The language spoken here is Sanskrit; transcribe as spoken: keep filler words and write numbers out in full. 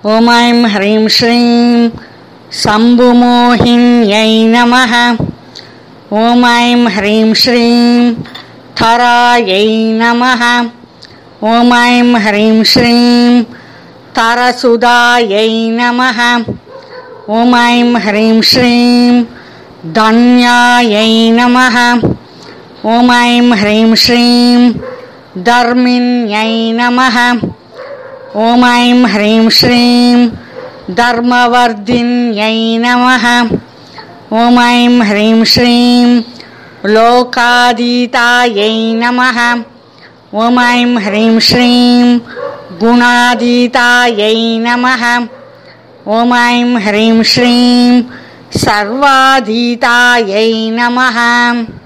ॐ ऐं ह्रीं श्रीं शम्भुमोहिन्यै नमः। ॐ ऐं ह्रीं श्रीं थरायै नमः। ॐ ऐं ह्रीं श्रीं तरसुदायै नमः। ॐ ऐं ह्रीं श्रीं धन्यायै नमः। ॐ ऐं ह्रीं श्रीं धर्मिण्यै नमः। ॐ ऐं ह्रीं श्रीं धर्मवर्धिन्यै नमः। ॐ ऐं ह्रीं श्रीं लोकातीतायै नमः। ॐ ऐं ह्रीं श्रीं गुणातीतायै नमः। ॐ ऐं ह्रीं श्रीं सर्वातीतायै नमः।